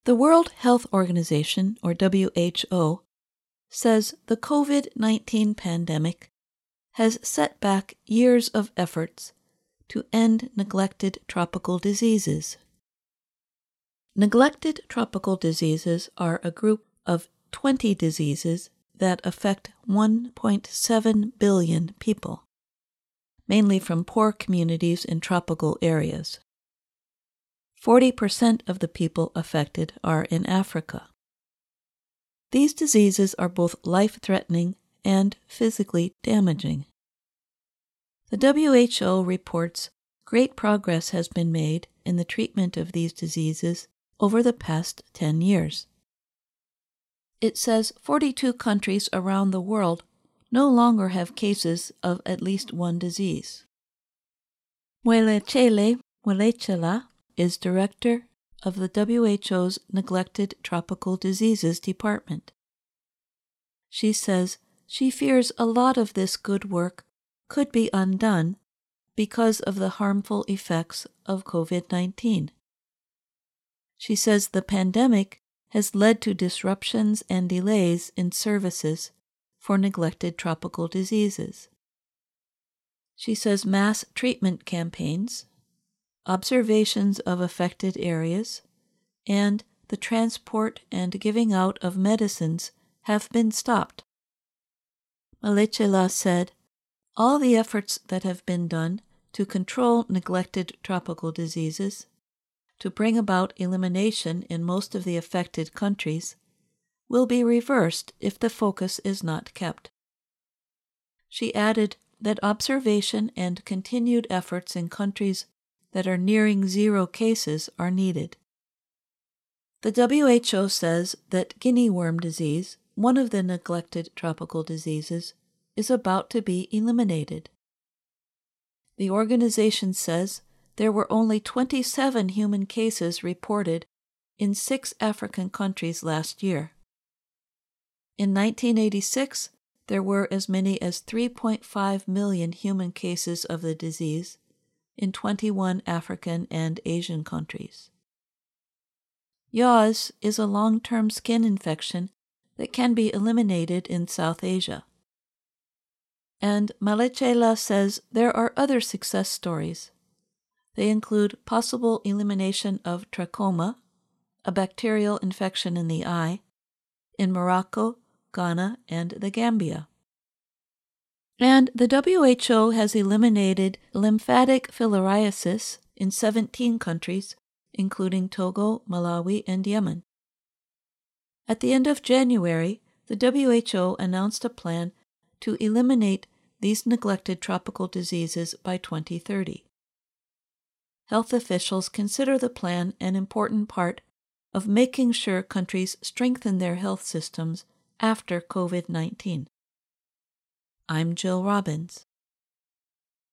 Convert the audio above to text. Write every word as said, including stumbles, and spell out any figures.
The World Health Organization, or W H O, says the COVID nineteen pandemic has set back years of efforts to end neglected tropical diseases. Neglected tropical diseases are a group of twenty diseases that affect one point seven billion people, mainly from poor communities in tropical areas. forty percent of the people affected are in Africa. These diseases are both life-threatening and physically damaging. The W H O reports great progress has been made in the treatment of these diseases over the past ten years. It says forty-two countries around the world no longer have cases of at least one disease. Mwelechele Mwelechela is director of the W H O's Neglected Tropical Diseases Department. She says she fears a lot of this good work could be undone because of the harmful effects of COVID nineteen. She says the pandemic has led to disruptions and delays in services for neglected tropical diseases. She says mass treatment campaigns, observations of affected areas, and the transport and giving out of medicines have been stopped. Mwelechela said, all the efforts that have been done to control neglected tropical diseases, to bring about elimination in most of the affected countries, will be reversed if the focus is not kept. She added that observation and continued efforts in countries that are nearing zero cases are needed. The W H O says that guinea worm disease, one of the neglected tropical diseases, is about to be eliminated. The organization says there were only twenty-seven human cases reported in six African countries last year. In nineteen eighty-six, there were as many as three point five million human cases of the disease in twenty-one African and Asian countries. Yaws is a long-term skin infection that can be eliminated in South Asia. And Mwelechela says there are other success stories. They include possible elimination of trachoma, a bacterial infection in the eye, in Morocco, Ghana, and the Gambia. And the W H O has eliminated lymphatic filariasis in seventeen countries, including Togo, Malawi, and Yemen. At the end of January, the W H O announced a plan to eliminate these neglected tropical diseases by twenty thirty. Health officials consider the plan an important part of making sure countries strengthen their health systems after COVID nineteen. I'm Jill Robbins.